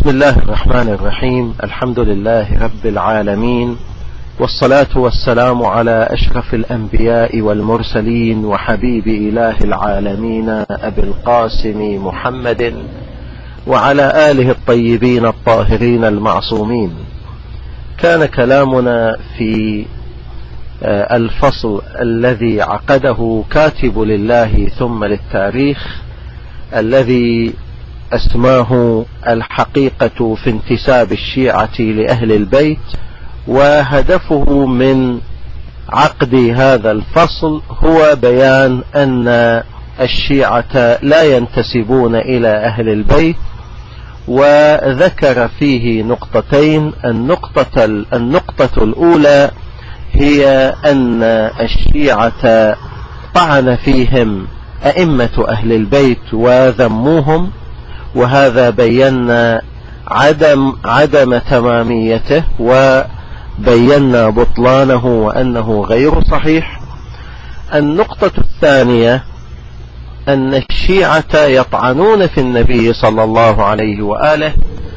بسم الله الرحمن الرحيم. الحمد لله رب العالمين، والصلاة والسلام على أشرف الأنبياء والمرسلين وحبيب إله العالمين أبي القاسم محمد وعلى آله الطيبين الطاهرين المعصومين. كان كلامنا في الفصل الذي عقده كاتب لله ثم للتاريخ، الذي اسماه الحقيقة في انتساب الشيعة لأهل البيت. وهدفه من عقد هذا الفصل هو بيان أن الشيعة لا ينتسبون إلى أهل البيت، وذكر فيه نقطتين. النقطة الأولى هي أن الشيعة طعن فيهم أئمة أهل البيت وذموهم، وهذا بينا عدم تماميته وبينا بطلانه وأنه غير صحيح. النقطة الثانية أن الشيعة يطعنون في النبي صلى الله عليه وآله،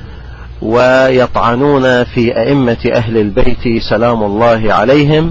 ويطعنون في أئمة أهل البيت سلام الله عليهم،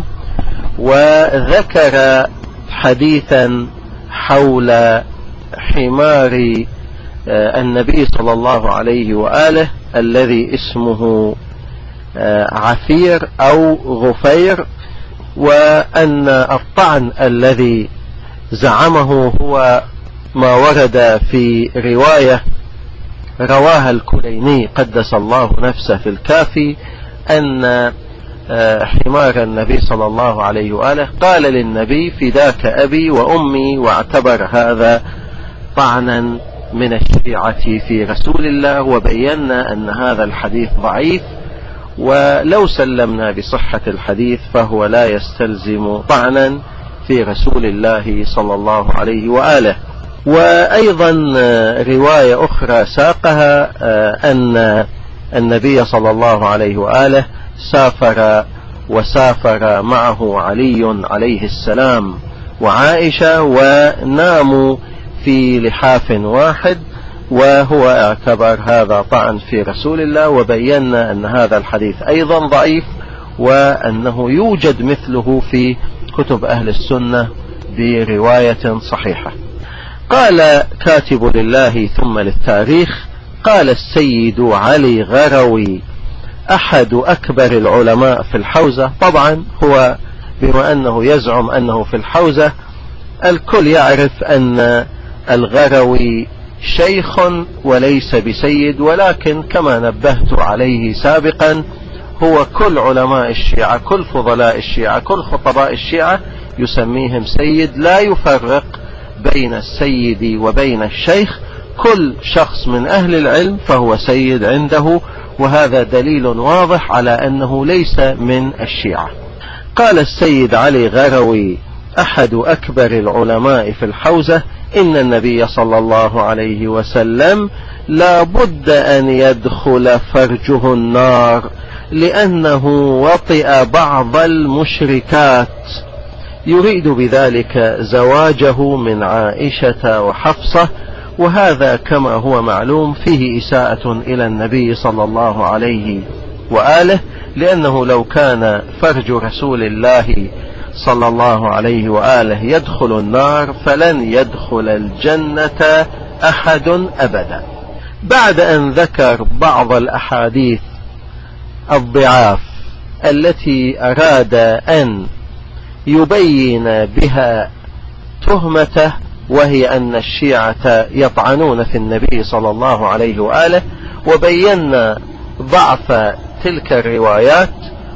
وذكر حديثا حول حمار النبي صلى الله عليه وآله الذي اسمه عفير أو غفير، وأن الطعن الذي زعمه هو ما ورد في رواية رواها الكليني قدس الله نفسه في الكافي، أن حمار النبي صلى الله عليه وآله قال للنبي فداك أبي وأمي، واعتبر هذا طعنا من الشيعة في رسول الله. وبينا أن هذا الحديث ضعيف، ولو سلمنا بصحة الحديث فهو لا يستلزم طعنا في رسول الله صلى الله عليه وآله. وأيضا رواية أخرى ساقها أن النبي صلى الله عليه وآله وسافر معه علي عليه السلام وعائشة، وناموا في لحاف واحد، وهو اعتبر هذا طعن في رسول الله. وبينا أن هذا الحديث أيضا ضعيف، وأنه يوجد مثله في كتب أهل السنة برواية صحيحة. قال كاتب لله ثم للتاريخ: قال السيد علي غروي أحد أكبر العلماء في الحوزة. طبعا هو بما أنه يزعم أنه في الحوزة، الكل يعرف أن الغروي شيخ وليس بسيد، ولكن كما نبهت عليه سابقا هو كل علماء الشيعة، كل فضلاء الشيعة، كل خطباء الشيعة يسميهم سيد، لا يفرق بين السيد وبين الشيخ. كل شخص من أهل العلم فهو سيد عنده، وهذا دليل واضح على أنه ليس من الشيعة. قال السيد علي غروي أحد أكبر العلماء في الحوزة: إن النبي صلى الله عليه وسلم لا بد أن يدخل فرجه النار، لأنه وطئ بعض المشركات، يريد بذلك زواجه من عائشة وحفصة، وهذا كما هو معلوم فيه إساءة إلى النبي صلى الله عليه وآله، لأنه لو كان فرج رسول الله صلى الله عليه وآله يدخل النار فلن يدخل الجنة أحد أبدا. بعد أن ذكر بعض الأحاديث الضعاف التي أراد أن يبين بها تهمته، وهي أن الشيعة يطعنون في النبي صلى الله عليه وآله، وبينا ضعف تلك الروايات،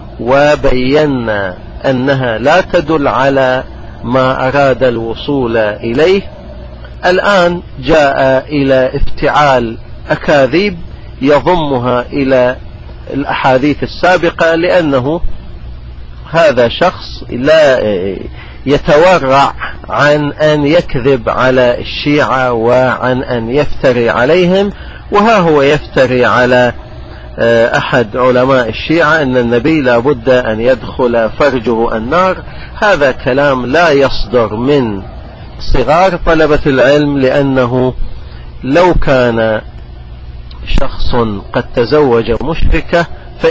وبينا أنها لا تدل على ما أراد الوصول إليه. الآن جاء إلى افتعال أكاذيب يضمها إلى الأحاديث السابقة، لأنه هذا شخص لا يتورع عن أن يكذب على الشيعة وعن أن يفتري عليهم. وها هو يفتري على أحد علماء الشيعة أن النبي لا بد أن يدخل فرجه النار. هذا كلام لا يصدر من صغار طلبة العلم، لأنه لو كان شخص قد تزوج مشركة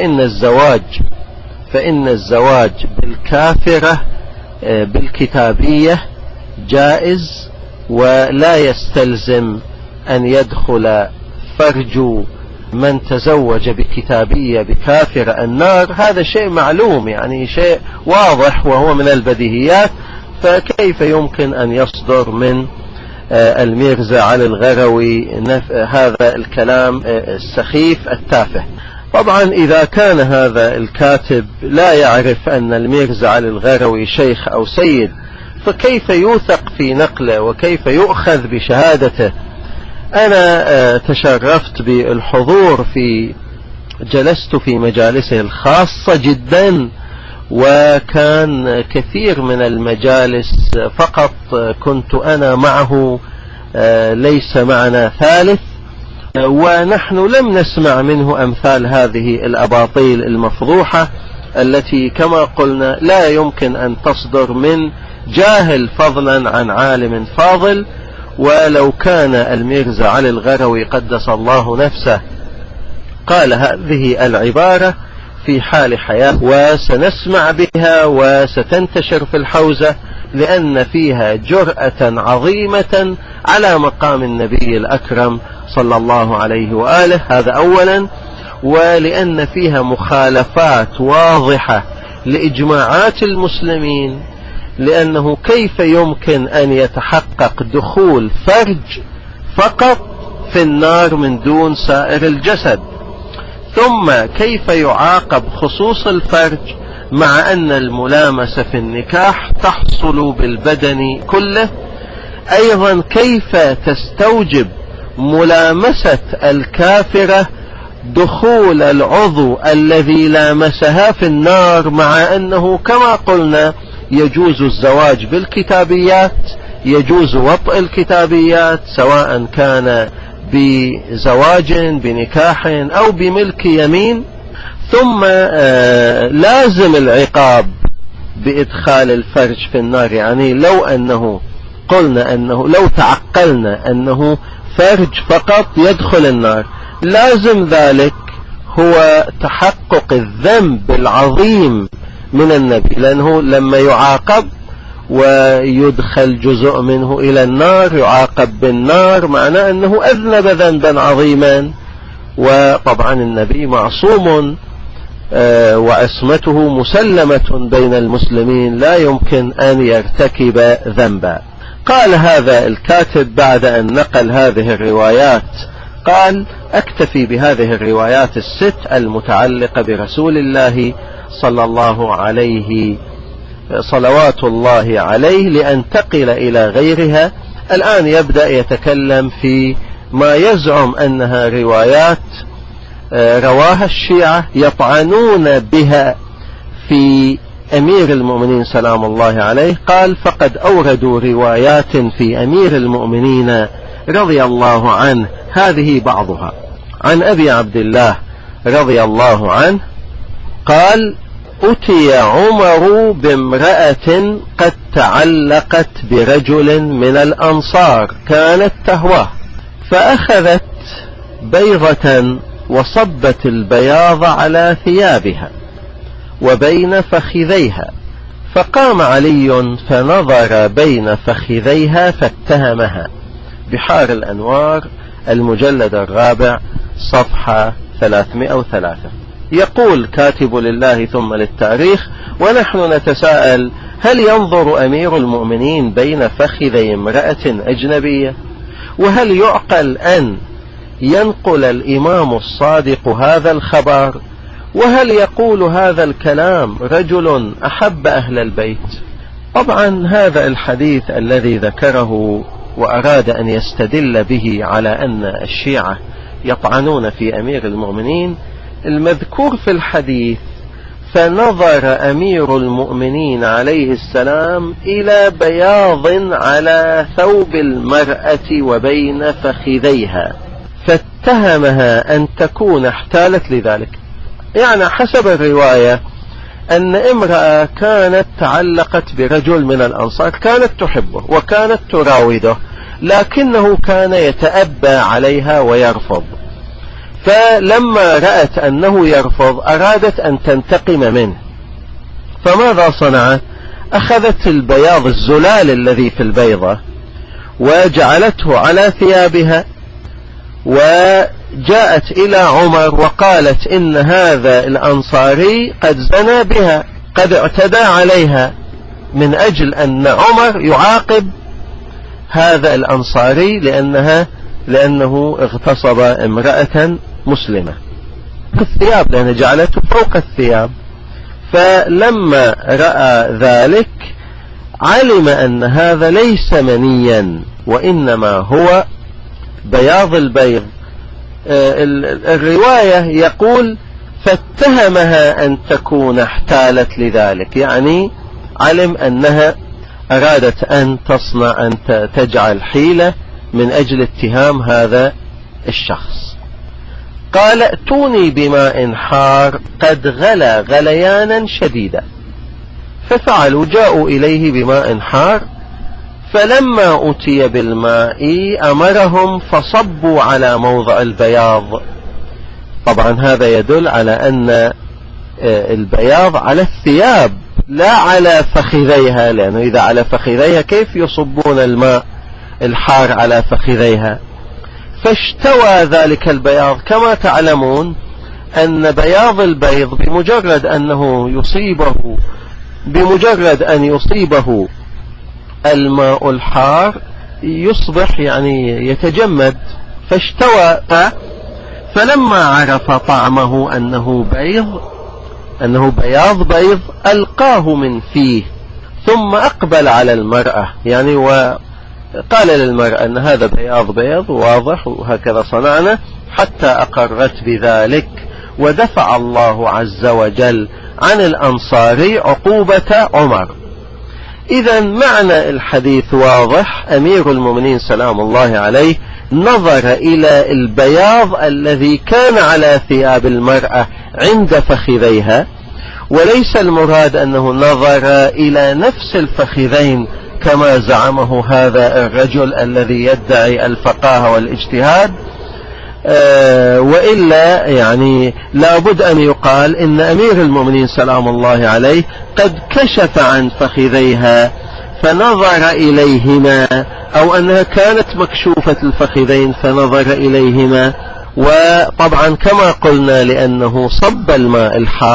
فإن الزواج بالكافرة بالكتابية جائز، ولا يستلزم أن يدخل فرج من تزوج بكتابية بكافرة النار. هذا شيء معلوم، يعني شيء واضح وهو من البديهيات، فكيف يمكن أن يصدر من الميرزا علي الغروي هذا الكلام السخيف التافه؟ طبعا إذا كان هذا الكاتب لا يعرف أن الميرزا علي الغروي شيخ أو سيد، فكيف يوثق في نقله وكيف يؤخذ بشهادته؟ أنا تشرفت بالحضور جلست في مجالسه الخاصة جدا، وكان كثير من المجالس فقط كنت أنا معه، ليس معنا ثالث، ونحن لم نسمع منه أمثال هذه الأباطيل المفضوحة التي كما قلنا لا يمكن أن تصدر من جاهل فضلا عن عالم فاضل. ولو كان الميرزا علي الغروي قدس الله نفسه قال هذه العبارة في حال حياة وسنسمع بها وستنتشر في الحوزة، لأن فيها جرأة عظيمة على مقام النبي الأكرم صلى الله عليه وآله، هذا أولا. ولأن فيها مخالفات واضحة لإجماعات المسلمين، لأنه كيف يمكن أن يتحقق دخول فرج فقط في النار من دون سائر الجسد؟ ثم كيف يعاقب خصوص الفرج مع أن الملامسة في النكاح تحصل بالبدن كله؟ أيضا كيف تستوجب ملامسة الكافرة دخول العضو الذي لامسها في النار، مع أنه كما قلنا يجوز الزواج بالكتابيات، يجوز وطئ الكتابيات سواء كان بزواج بنكاح أو بملك يمين. ثم لازم العقاب بإدخال الفرج في النار، يعني لو أنه قلنا أنه لو تعقلنا أنه فرج فقط يدخل النار، لازم ذلك هو تحقق الذنب العظيم من النبي، لأنه لما يعاقب ويدخل جزء منه إلى النار يعاقب بالنار، معناه أنه أذنب ذنبا عظيما. وطبعا النبي معصوم وعصمته مسلمة بين المسلمين، لا يمكن أن يرتكب ذنبا. قال هذا الكاتب بعد أن نقل هذه الروايات، قال: أكتفي بهذه الروايات الست المتعلقة برسول الله صلى الله عليه صلوات الله عليه لأنتقل إلى غيرها. الآن يبدأ يتكلم في ما يزعم أنها روايات رواها الشيعة يطعنون بها في أمير المؤمنين سلام الله عليه. قال: فقد أوردوا روايات في أمير المؤمنين رضي الله عنه، هذه بعضها. عن أبي عبد الله رضي الله عنه قال: أتي عمر بامرأة قد تعلقت برجل من الأنصار كانت تهواه، فأخذت بيضة وصبت البياض على ثيابها وبين فخذيها، فقام علي فنظر بين فخذيها فاتهمها. بحار الأنوار المجلد الرابع صفحة 303. يقول كاتب لله ثم للتاريخ: ونحن نتساءل هل ينظر أمير المؤمنين بين فخذي امرأة أجنبية؟ وهل يعقل أن ينقل الإمام الصادق هذا الخبر؟ وهل يقول هذا الكلام رجل أحب أهل البيت؟ طبعا هذا الحديث الذي ذكره وأراد أن يستدل به على أن الشيعة يطعنون في أمير المؤمنين، المذكور في الحديث: فنظر أمير المؤمنين عليه السلام إلى بياض على ثوب المرأة وبين فخذيها فاتهمها أن تكون احتالت لذلك. يعني حسب الرواية أن امرأة كانت تعلقت برجل من الأنصار، كانت تحبه وكانت تراوده، لكنه كان يتأبى عليها ويرفض، فلما رأت أنه يرفض أرادت أن تنتقم منه، فماذا صنعت؟ أخذت البياض الزلال الذي في البيضة وجعلته على ثيابها، وجاءت إلى عمر وقالت إن هذا الأنصاري قد زنى بها، قد اعتدى عليها، من أجل أن عمر يعاقب هذا الأنصاري لأنه اغتصب امرأة مسلمة. الثياب، لأنه جعلته فوق الثياب. فلما رأى ذلك علم أن هذا ليس منيا وإنما هو بياض البيض. الرواية يقول فاتهمها أن تكون احتالت لذلك، يعني علم أنها أرادت أن تصنع، أن تجعل حيلة من أجل اتهام هذا الشخص. قال ائتوني بماء حار قد غلى غليانا شديدا، ففعلوا، جاءوا إليه بماء حار، فلما أتي بالماء أمرهم فصبوا على موضع البياض. طبعا هذا يدل على أن البياض على الثياب لا على فخذيها، لأنه إذا على فخذيها كيف يصبون الماء الحار على فخذيها؟ فاشتوى ذلك البياض. كما تعلمون أن بياض البيض بمجرد أن يصيبه الماء الحار يصبح يعني يتجمد. فاشتوى، فلما عرف طعمه أنه بياض بيض ألقاه من فيه، ثم أقبل على المرأة، يعني وقال للمرأة أن هذا بياض بيض واضح، وهكذا صنعنا، حتى أقرت بذلك، ودفع الله عز وجل عن الأنصاري عقوبة عمر. إذا معنى الحديث واضح. أمير المؤمنين سلام الله عليه نظر إلى البياض الذي كان على ثياب المرأة عند فخذيها، وليس المراد أنه نظر إلى نفس الفخذين كما زعمه هذا الرجل الذي يدعي الفقاهة والاجتهاد، وإلا يعني لابد أن يقال إن أمير المؤمنين سلام الله عليه قد كشف عن فخذيها فنظر إليهما، أو أنها كانت مكشوفة الفخذين فنظر إليهما. وطبعا كما قلنا لأنه صب الماء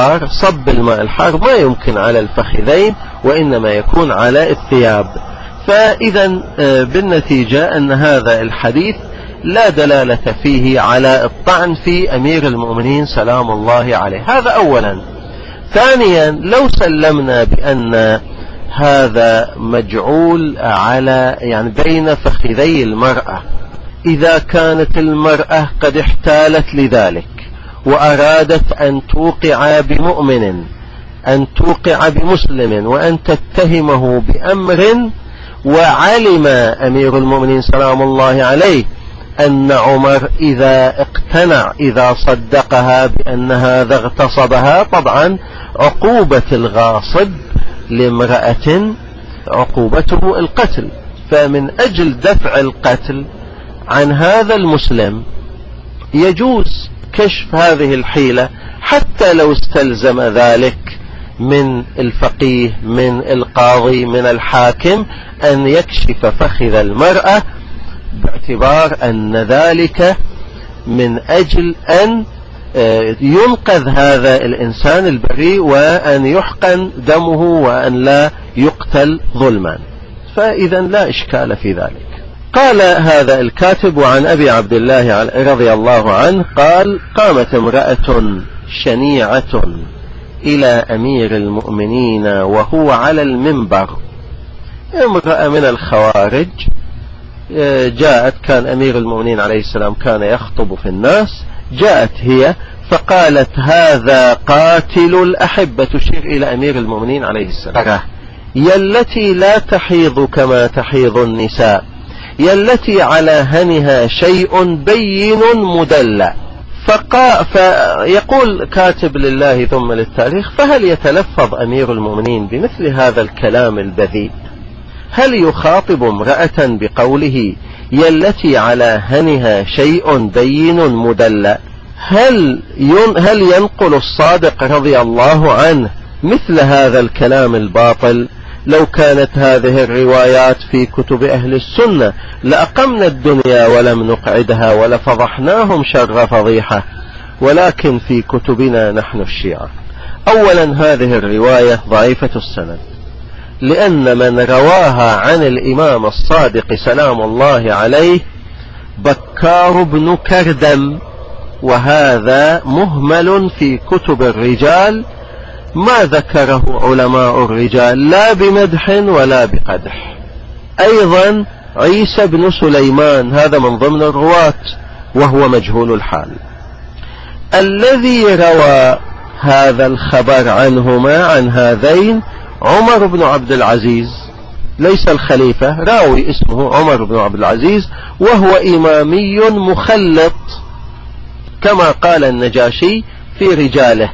الحار ما يمكن على الفخذين، وإنما يكون على الثياب. فإذا بالنتيجة أن هذا الحديث لا دلالة فيه على الطعن في أمير المؤمنين سلام الله عليه. هذا أولا. ثانيا، لو سلمنا بأن هذا مجعول على يعني بين فخذي المرأة، إذا كانت المرأة قد احتالت لذلك وأرادت أن توقع بمؤمن، أن توقع بمسلم، وأن تتهمه بأمر، وعلم أمير المؤمنين سلام الله عليه أن عمر إذا اقتنع، إذا صدقها بأن هذا اغتصبها، طبعا عقوبة الغاصب لامرأة عقوبته القتل. فمن أجل دفع القتل عن هذا المسلم يجوز كشف هذه الحيلة، حتى لو استلزم ذلك من الفقيه، من القاضي، من الحاكم، أن يكشف فخذ المرأة، باعتبار أن ذلك من أجل أن ينقذ هذا الإنسان البريء، وأن يحقن دمه، وأن لا يقتل ظلما. فإذا لا إشكال في ذلك. قال هذا الكاتب: وعن أبي عبد الله رضي الله عنه قال: قامت امرأة شنيعة إلى أمير المؤمنين وهو على المنبر. امرأة من الخوارج جاءت، كان أمير المؤمنين عليه السلام كان يخطب في الناس، جاءت هي فقالت: هذا قاتل الأحبة، تشير إلى أمير المؤمنين عليه السلام، يلتي لا تحيض كما تحيض النساء، يلتي على هنها شيء بين مدلع. فيقول كاتب لله ثم للتاريخ: فهل يتلفظ أمير المؤمنين بمثل هذا الكلام البذيء؟ هل يخاطب امرأة بقوله يلتي على هنها شيء بين مدلع؟ هل ينقل الصادق رضي الله عنه مثل هذا الكلام الباطل؟ لو كانت هذه الروايات في كتب أهل السنة لأقمنا الدنيا ولم نقعدها ولفضحناهم شر فضيحة، ولكن في كتبنا نحن الشيعة. أولا هذه الرواية ضعيفة السند، لأن من رواها عن الإمام الصادق سلام الله عليه بكار بن كردم، وهذا مهمل في كتب الرجال، ما ذكره علماء الرجال لا بمدح ولا بقدح. أيضا عيسى بن سليمان هذا من ضمن الرواة وهو مجهول الحال. الذي روى هذا الخبر عنهما عن هذين عمر بن عبد العزيز، ليس الخليفة، راوي اسمه عمر بن عبد العزيز، وهو إمامي مخلط كما قال النجاشي في رجاله.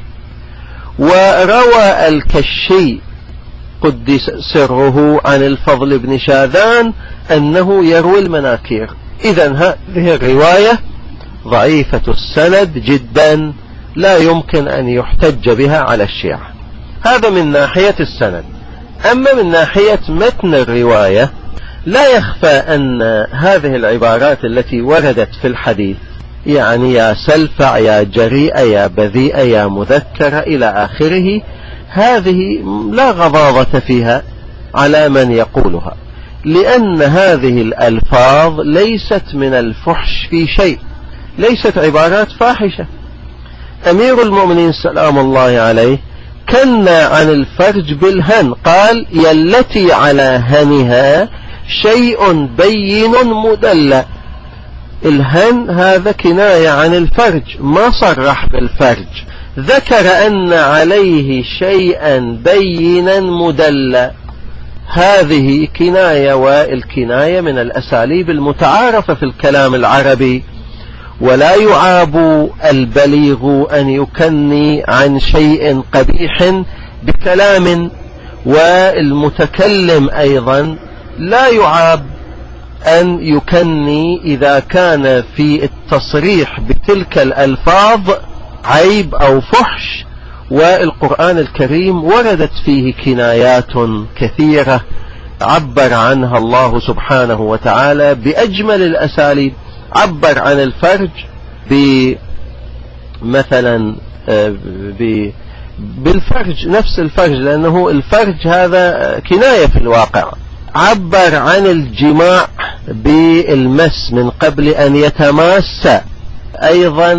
وروى الكشي قدس سره عن الفضل بن شاذان أنه يروي المناكير. إذن هذه الرواية ضعيفة السند جدا، لا يمكن أن يحتج بها على الشيعة. هذا من ناحية السند. أما من ناحية متن الرواية لا يخفى أن هذه العبارات التي وردت في الحديث، يعني يا سلفع يا جريء يا بذيء يا مذكر إلى آخره، هذه لا غضاضة فيها على من يقولها، لأن هذه الألفاظ ليست من الفحش في شيء، ليست عبارات فاحشة. أمير المؤمنين سلام الله عليه كنى عن الفرج بالهن، قال يلتي على هنها شيء بين مدلى. الهن هذا كناية عن الفرج، ما صرح بالفرج، ذكر أن عليه شيئا بينا مدلى. هذه كناية، والكناية من الأساليب المتعارفة في الكلام العربي، ولا يعاب البليغ أن يكني عن شيء قبيح بكلام، والمتكلم أيضا لا يعاب أن يكني إذا كان في التصريح بتلك الألفاظ عيب أو فحش. والقرآن الكريم وردت فيه كنايات كثيرة عبر عنها الله سبحانه وتعالى بأجمل الأساليب. عبر عن الفرج مثلا بالفرج، نفس الفرج، لأنه الفرج هذا كناية في الواقع. عبر عن الجماع بالمس من قبل أن يتماس. أيضا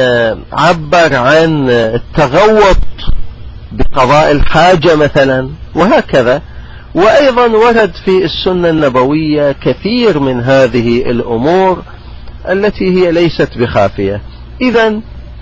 عبر عن التغوط بقضاء الحاجة مثلا، وهكذا. وأيضا ورد في السنة النبوية كثير من هذه الأمور التي هي ليست بخافية. إذن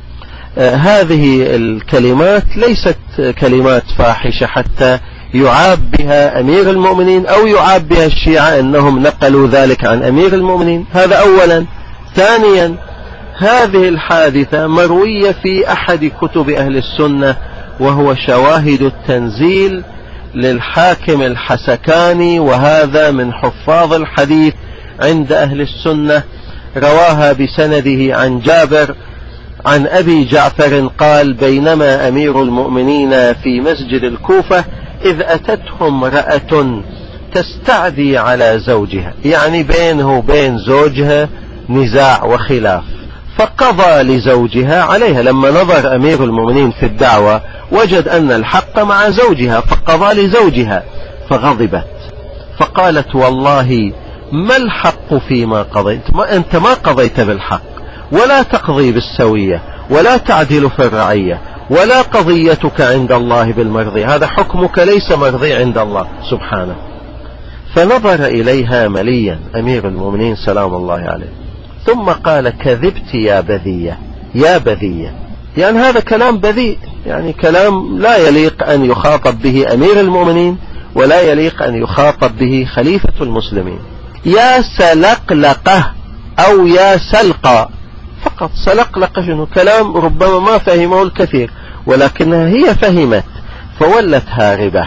هذه الكلمات ليست كلمات فاحشة حتى يعاب بها أمير المؤمنين أو يعاب بها الشيعة أنهم نقلوا ذلك عن أمير المؤمنين. هذا أولا. ثانيا هذه الحادثة مروية في أحد كتب أهل السنة، وهو شواهد التنزيل للحاكم الحسكاني، وهذا من حفاظ الحديث عند أهل السنة. رواها بسنده عن جابر عن أبي جعفر قال بينما أمير المؤمنين في مسجد الكوفة إذ أتته امرأة تستعدي على زوجها، يعني بينه وبين زوجها نزاع وخلاف، فقضى لزوجها عليها. لما نظر أمير المؤمنين في الدعوة وجد أن الحق مع زوجها، فقضى لزوجها، فغضبت فقالت والله ما الحق فيما قضيت؟ أنت ما قضيت بالحق، ولا تقضي بالسوية، ولا تعدل في الرعية، ولا قضيتك عند الله بالمرضي، هذا حكمك ليس مرضي عند الله سبحانه. فنظر إليها مليا أمير المؤمنين سلام الله عليه، ثم قال كذبت يا بذية، يا بذية، يعني هذا كلام بذيء، يعني كلام لا يليق أن يخاطب به أمير المؤمنين، ولا يليق أن يخاطب به خليفة المسلمين. يا سلقلقة أو يا سلقة، فقط سلقلقة، شنو كلام ربما ما فهمه الكثير، ولكنها هي فهمت فولت هاربة.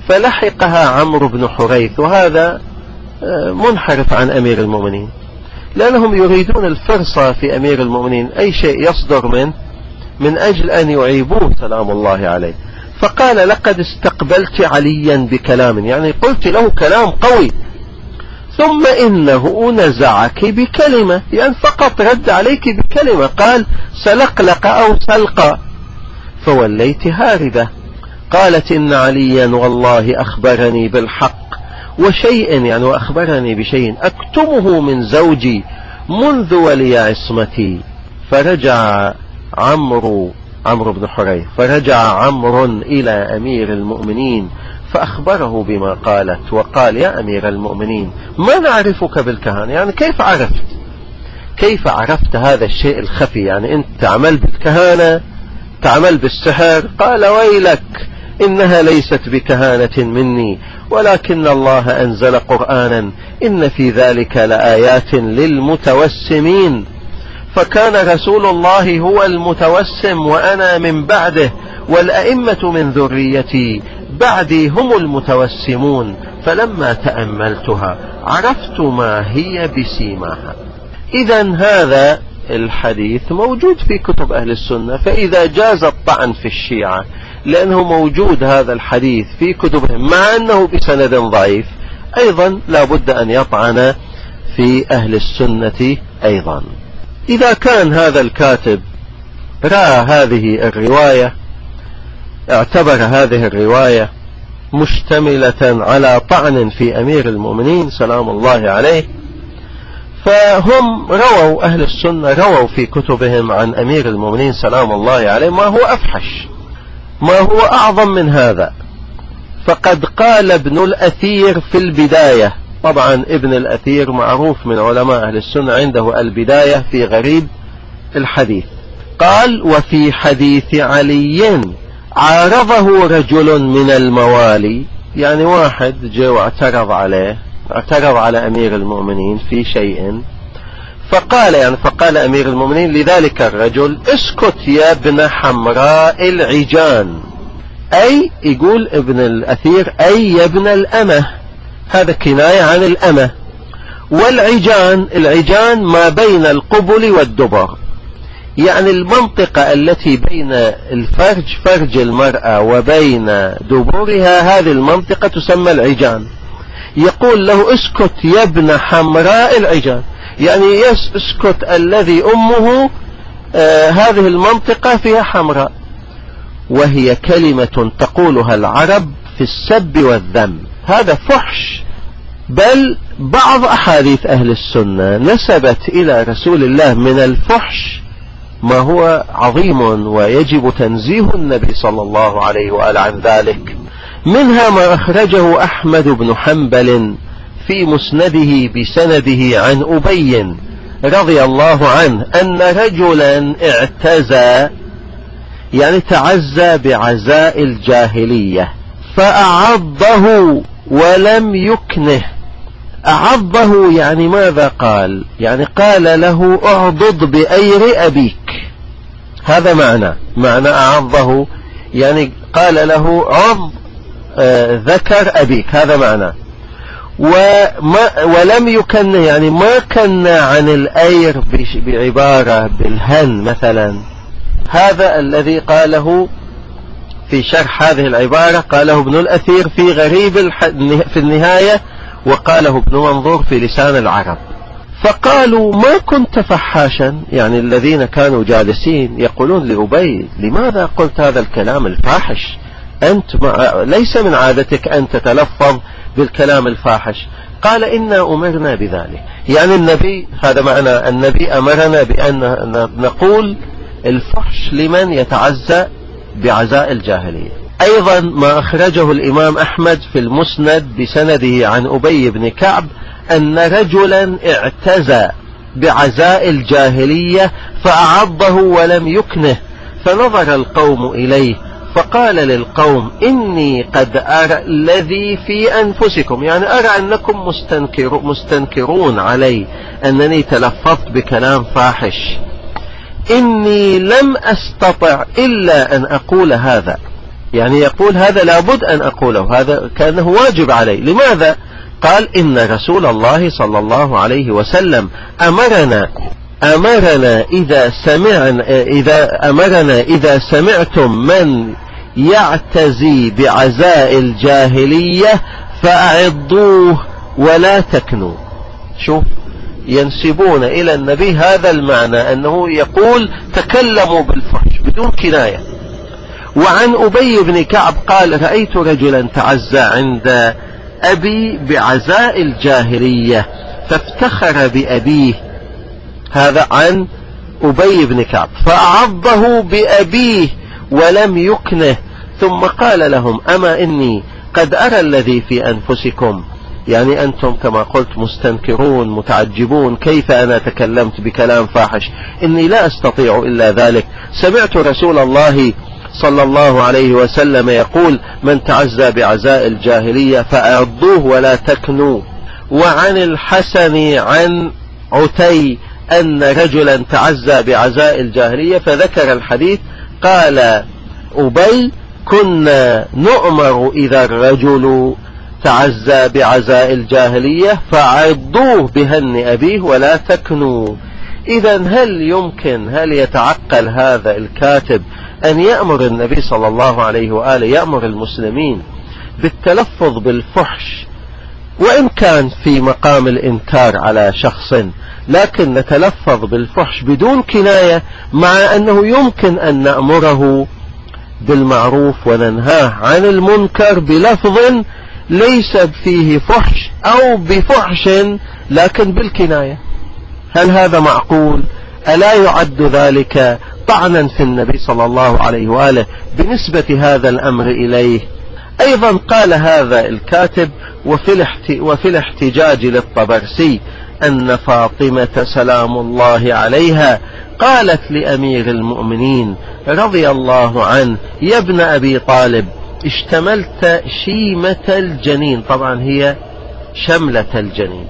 فلحقها عمرو بن حريث، وهذا منحرف عن أمير المؤمنين، لأنهم يريدون الفرصة في أمير المؤمنين، أي شيء يصدر منه من أجل أن يعيبوه سلام الله عليه. فقال لقد استقبلت عليا بكلام، يعني قلت له كلام قوي، ثم إنه نزعك بكلمة، يعني فقط رد عليك بكلمة، قال سلقلق أو سلقى، فوليت هاردة. قالت إن عليا والله أخبرني بالحق وشيء، يعني وأخبرني بشيء أكتمه من زوجي منذ ولي عصمتي. فرجع عمرو بن حريث، فرجع عمرو إلى أمير المؤمنين فأخبره بما قالت، وقال يا أمير المؤمنين ما نعرفك بالكهانة، يعني كيف عرفت هذا الشيء الخفي، يعني أنت تعمل بالكهانة، تعمل بالسحر؟ قال ويلك إنها ليست بكهانة مني، ولكن الله أنزل قرآنا إن في ذلك لآيات للمتوسمين، فكان رسول الله هو المتوسم وأنا من بعده، والأئمة من ذريتي بعدي هم المتوسمون، فلما تأملتها عرفت ما هي بسيماها. إذن هذا الحديث موجود في كتب أهل السنة، فإذا جاز الطعن في الشيعة لأنه موجود هذا الحديث في كتبهم مع أنه بسند ضعيف، أيضا لا بد أن يطعن في أهل السنة أيضا. إذا كان هذا الكاتب رأى هذه الرواية، اعتبر هذه الرواية مشتملة على طعن في أمير المؤمنين سلام الله عليه، فهم رووا أهل السنة رووا في كتبهم عن أمير المؤمنين سلام الله عليه ما هو أفحش، ما هو أعظم من هذا. فقد قال ابن الأثير في البداية، طبعا ابن الأثير معروف من علماء أهل السنة، عنده البداية في غريب الحديث، قال وفي حديث علي عارضه رجل من الموالي، يعني واحد جاء واعترض على أمير المؤمنين في شيء، فقال أمير المؤمنين لذلك الرجل اسكت يا ابن حمراء العجان، أي يقول ابن الأثير أي يا ابن الأمة، هذا كناية عن الأمة. والعجان ما بين القبل والدبر، يعني المنطقة التي بين الفرج، فرج المرأة، وبين دبرها، هذه المنطقة تسمى العجان. يقول له اسكت يا ابن حمراء العجان، يعني اسكت الذي أمه هذه المنطقة فيها حمراء، وهي كلمة تقولها العرب في السب والذم، هذا فحش. بل بعض أحاديث أهل السنة نسبت إلى رسول الله من الفحش ما هو عظيم ويجب تنزيه النبي صلى الله عليه وآله عن ذلك. منها ما أخرجه أحمد بن حنبل في مسنده بسنده عن أبي رضي الله عنه أن رجلا اعتزى، يعني تعزى بعزاء الجاهلية، فأعضه ولم يكنه. أعضه يعني ماذا قال؟ يعني قال له اعضض بأير أبيك، هذا معنى أعضه، يعني قال له عض ذكر أبيك، هذا معنى. ولم يكن، يعني ما كن عن الأير بعبارة بالهن مثلا، هذا الذي قاله في شرح هذه العبارة، قاله ابن الأثير في غريب في النهاية، وقاله ابن منظور في لسان العرب. فقالوا ما كنت فحاشا، يعني الذين كانوا جالسين يقولون لأبي لماذا قلت هذا الكلام الفاحش؟ أنت ليس من عادتك أن تتلفظ بالكلام الفاحش. قال إنا أمرنا بذلك، يعني النبي، هذا معنى النبي أمرنا بأن نقول الفحش لمن يتعزى بعزاء الجاهلية. أيضا ما أخرجه الإمام أحمد في المسند بسنده عن أبي بن كعب أن رجلا اعتزى بعزاء الجاهلية فأعضه ولم يكنه، فنظر القوم إليه فقال للقوم إني قد أرى الذي في أنفسكم، يعني أرى أنكم مستنكرون علي أنني تلفظت بكلام فاحش، إني لم أستطع إلا أن أقول هذا، يعني يقول هذا لابد أن أقوله، هذا كأنه واجب علي. لماذا؟ قال إن رسول الله صلى الله عليه وسلم أمرنا إذا سمعتم من يعتزي بعزاء الجاهلية فأعضوه ولا تكنوا. شوف، ينسبون إلى النبي هذا المعنى، أنه يقول تكلموا بالفحش بدون كناية. وعن أبي بن كعب قال رأيت رجلا تعزى عند أبي بعزاء الجاهلية فافتخر بأبيه. هذا عن أبي بن كعب، فأعضه بأبيه ولم يكنه، ثم قال لهم أما إني قد أرى الذي في أنفسكم، يعني أنتم كما قلت مستنكرون متعجبون كيف أنا تكلمت بكلام فاحش، إني لا أستطيع إلا ذلك. سمعت رسول الله صلى الله عليه وسلم يقول من تعزى بعزاء الجاهلية فأعضوه ولا تكنوا. وعن الحسن عن عتي أن رجلا تعزى بعزاء الجاهلية فذكر الحديث. قال أبي كنا نؤمر إذا الرجل تعزى بعزاء الجاهلية فعضوه بهن أبيه ولا تكنوا. إذا هل يتعقل هذا الكاتب أن يأمر النبي صلى الله عليه وآله يأمر المسلمين بالتلفظ بالفحش، وإن كان في مقام الإنكار على شخص، لكن نتلفظ بالفحش بدون كناية، مع أنه يمكن أن نأمره بالمعروف وننهاه عن المنكر بلفظ ليس فيه فحش أو بفحش لكن بالكناية؟ هل هذا معقول؟ ألا يعد ذلك طعنا في النبي صلى الله عليه وآله بنسبة هذا الأمر إليه؟ أيضا قال هذا الكاتب وفي الاحتجاج للطبرسي أن فاطمة سلام الله عليها قالت لأمير المؤمنين رضي الله عنه يا ابن أبي طالب اشتملت شيمة الجنين، طبعا هي شملة الجنين،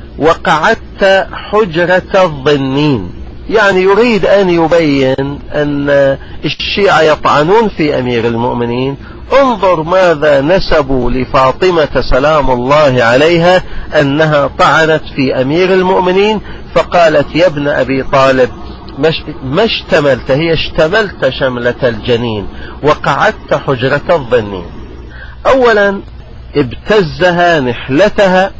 وقعدت حجرة الظنين، يعني يريد أن يبين أن الشيعة يطعنون في أمير المؤمنين. انظر ماذا نسبوا لفاطمة سلام الله عليها أنها طعنت في أمير المؤمنين، فقالت يا ابن أبي طالب ما اشتملت، هي اشتملت شملة الجنين وقعدت حجرة الظنين. أولا ابتزها نحلتها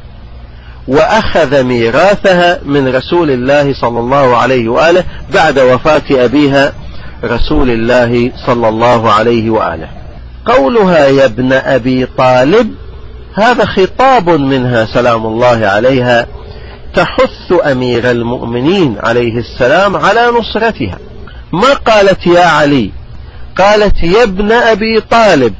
وأخذ ميراثها من رسول الله صلى الله عليه وآله بعد وفاة أبيها رسول الله صلى الله عليه وآله. قولها يا ابن أبي طالب هذا خطاب منها سلام الله عليها تحث أمير المؤمنين عليه السلام على نصرتها. ما قالت يا علي، قالت يا ابن أبي طالب،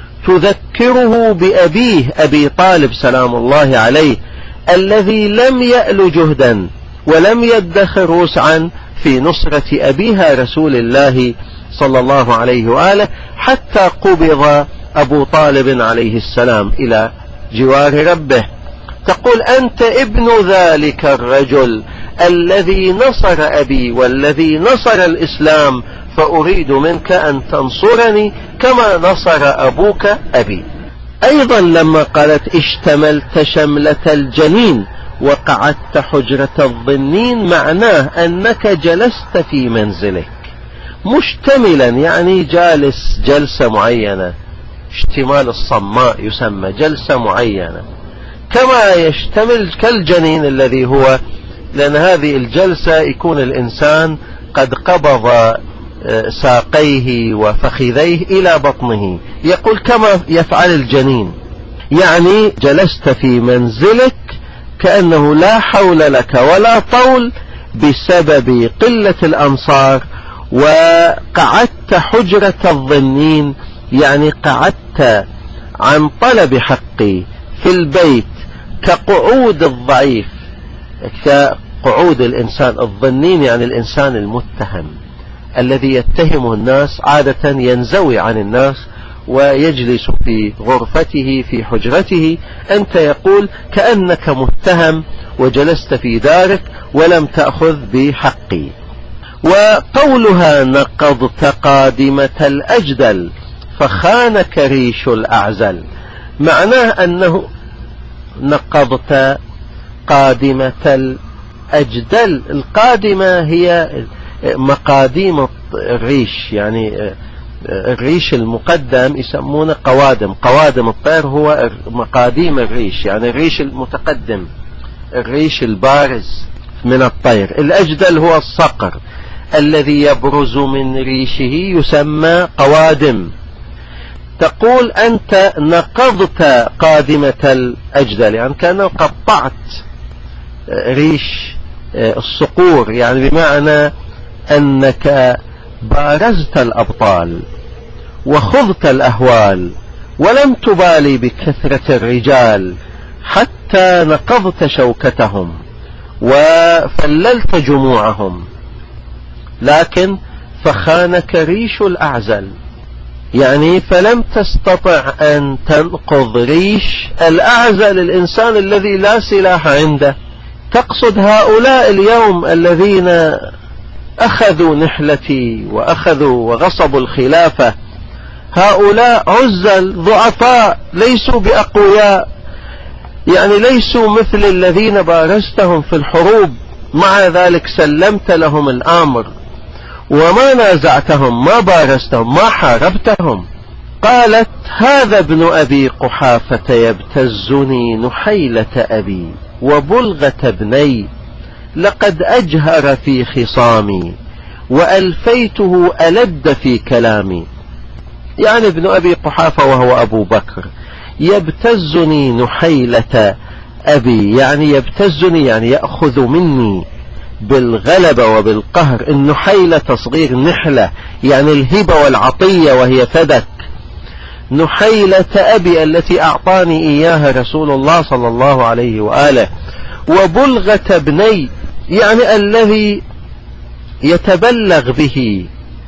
تذكره بأبيه أبي طالب سلام الله عليه الذي لم يأل جهدا ولم يدخر وسعا في نصرة أبيها رسول الله صلى الله عليه وآله حتى قبض أبو طالب عليه السلام إلى جوار ربه. تقول أنت ابن ذلك الرجل الذي نصر أبي والذي نصر الإسلام، فأريد منك أن تنصرني كما نصر أبوك أبي. أيضا لما قالت اشتملت شملة الجنين وقعدت حجرة الظنين معناه أنك جلست في منزلك مشتملا، يعني جالس جلسة معينة، اشتمال الصماء يسمى جلسة معينة، كما يشتمل كالجنين الذي هو، لأن هذه الجلسة يكون الإنسان قد قبض ساقيه وفخذيه إلى بطنه، يقول كما يفعل الجنين، يعني جلست في منزلك كأنه لا حول لك ولا طول بسبب قلة الأنصار، وقعدت حجرة الظنين يعني قعدت عن طلب حقي في البيت كقعود الضعيف، كقعود الإنسان. الظنين يعني الإنسان المتهم الذي يتهمه الناس، عادة ينزوي عن الناس ويجلس في غرفته في حجرته. أنت يقول كأنك متهم وجلست في دارك ولم تأخذ بحقي. وقولها نقضت قادمة الأجدل فخانك ريش الأعزل، معناه أنه نقضت قادمة الأجدل. القادمة هي مقاديم الريش، يعني الريش المقدم يسمونه قوادم. قوادم الطير هو مقاديم الريش، يعني الريش المتقدم، الريش البارز من الطير. الأجدل هو الصقر الذي يبرز من ريشه يسمى قوادم. تقول أنت نقضت قادمة الأجدل، يعني كأنه قطعت ريش الصقور، يعني بمعنى أنك بارزت الأبطال وخضت الأهوال ولم تبالي بكثرة الرجال حتى نقضت شوكتهم وفللت جموعهم، لكن فخانك ريش الأعزل، يعني فلم تستطع أن تنقض ريش الأعزل، الإنسان الذي لا سلاح عنده. تقصد هؤلاء اليوم الذين أخذوا نحلتي وأخذوا وغصبوا الخلافة، هؤلاء عزل ضعفاء ليسوا بأقوياء، يعني ليسوا مثل الذين بارزتهم في الحروب، مع ذلك سلمت لهم الأمر وما نازعتهم، ما بارزتهم، ما حاربتهم. قالت هذا ابن أبي قحافة يبتزني نحيلة أبي وبلغة ابني، لقد أجهر في خصامي وألفيته ألد في كلامي. يعني ابن أبي قحافة وهو أبو بكر يبتزني نحيلة أبي، يعني يبتزني يعني يأخذ مني بالغلبة وبالقهر. النحيلة تصغير نحلة، يعني الهبة والعطية وهي فدك. نحيلة أبي التي أعطاني إياها رسول الله صلى الله عليه وآله. وبلغة ابني يعني الذي يتبلغ به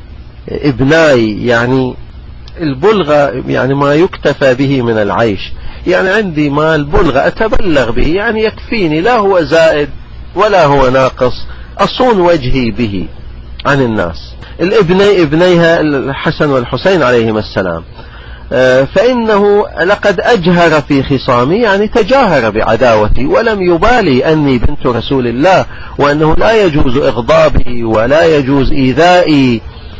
ابناي، يعني البلغة يعني ما يكتفى به من العيش، يعني عندي مال بلغة أتبلغ به، يعني يكفيني، لا هو زائد ولا هو ناقص، أصون وجهي به عن الناس. ابنيها الحسن والحسين عليهما السلام. فإنه لقد أجهر في خصامي، يعني تجاهر بعداوتي ولم يبالي أني بنت رسول الله، وأنه لا يجوز إغضابي ولا يجوز إيذائي.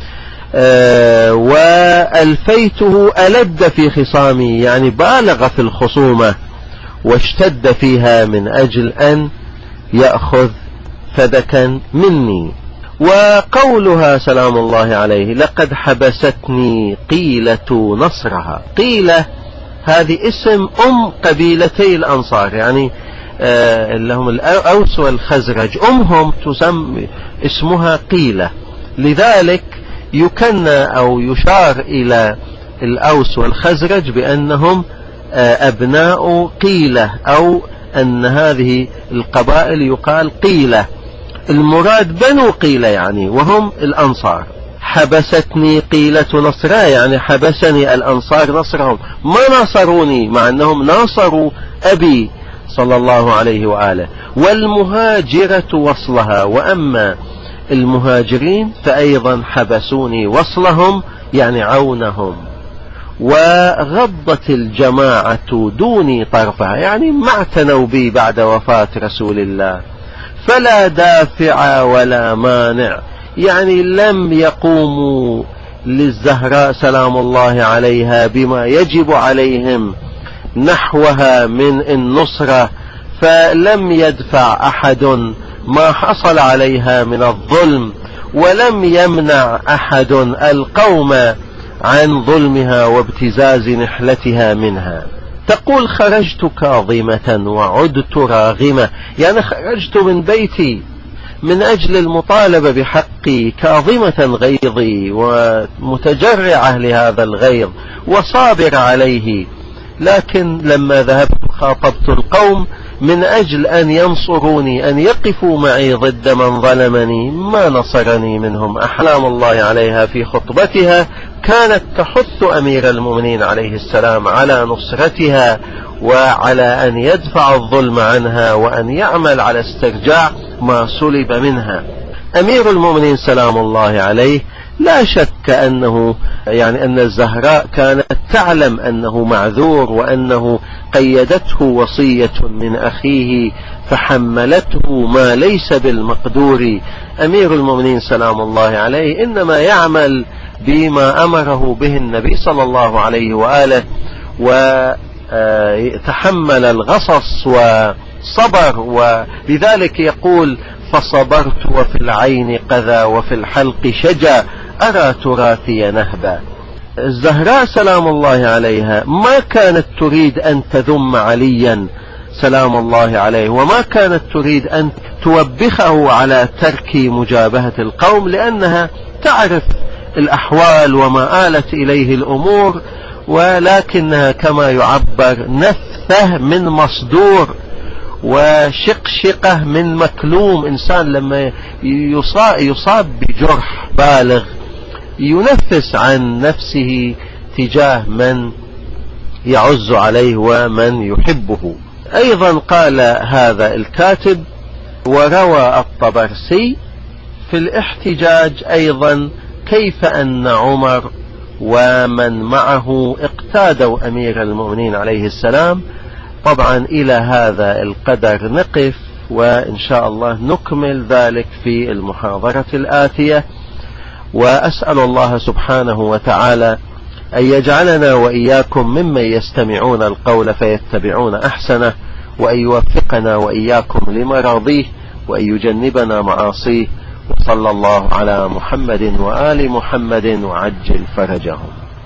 وألفيته ألد في خصامي، يعني بالغ في الخصومة واشتد فيها من أجل أن يأخذ فدكا مني. وقولها سلام الله عليه لقد حبستني قيلة نصرها. قيلة هذه اسم قبيلتي الأنصار، يعني اللي هم الأوس والخزرج، أمهم تسمى اسمها قيلة، لذلك يكنى أو يشار إلى الأوس والخزرج بأنهم أبناء قيلة، أو أن هذه القبائل يقال قيلة، المراد بنو قيلة يعني وهم الأنصار. حبستني قيلة نصرها، يعني حبسني الأنصار نصرهم، ما ناصروني مع أنهم ناصروا أبي صلى الله عليه وآله. والمهاجرة وصلها، وأما المهاجرين فأيضا حبسوني وصلهم، يعني عونهم. وغضت الجماعة دوني طرفها، يعني ما اعتنوا بي بعد وفاة رسول الله، فلا دافع ولا مانع، يعني لم يقوموا للزهراء سلام الله عليها بما يجب عليهم نحوها من النصرة، فلم يدفع أحد ما حصل عليها من الظلم، ولم يمنع أحد القوم عن ظلمها وابتزاز نحلتها منها. تقول خرجت كاظمة وعدت راغمة، يعني خرجت من بيتي من أجل المطالبة بحقي كاظمة غيظي ومتجرعة لهذا الغيظ وصابر عليه، لكن لما ذهبت خاطبت القوم من أجل أن ينصروني، أن يقفوا معي ضد من ظلمني، ما نصرني منهم. أحلام الله عليها في خطبتها كانت تحث أمير المؤمنين عليه السلام على نصرتها وعلى أن يدفع الظلم عنها وأن يعمل على استرجاع ما سلب منها. أمير المؤمنين سلام الله عليه لا شك أنه أن الزهراء كانت تعلم أنه معذور، وأنه قيدته وصية من أخيه فحملته ما ليس بالمقدور. أمير المؤمنين سلام الله عليه إنما يعمل بما أمره به النبي صلى الله عليه وآله، وتحمل الغصص وصبر، ولذلك يقول: فصبرت وفي العين قذى وفي الحلق شجا أرى تراثي نهبا. الزهراء سلام الله عليها ما كانت تريد أن تذم عليا سلام الله عليه، وما كانت تريد أن توبخه على ترك مجابهة القوم، لأنها تعرف الأحوال وما آلت إليه الأمور، ولكنها كما يعبر نفثة من مصدور وشقشقة من مكلوم. إنسان لما يصاب بجرح بالغ ينفس عن نفسه تجاه من يعز عليه ومن يحبه. أيضا قال هذا الكاتب: وروى الطبرسي في الاحتجاج أيضا كيف أن عمر ومن معه اقتادوا أمير المؤمنين عليه السلام. طبعا إلى هذا القدر نقف، وإن شاء الله نكمل ذلك في المحاضرة الآتية. وأسأل الله سبحانه وتعالى أن يجعلنا وإياكم ممن يستمعون القول فيتبعون أحسنه، وأن يوفقنا وإياكم لمراضيه، وأن يجنبنا معاصيه. وصلى الله على محمد وآل محمد وعجل فرجهم.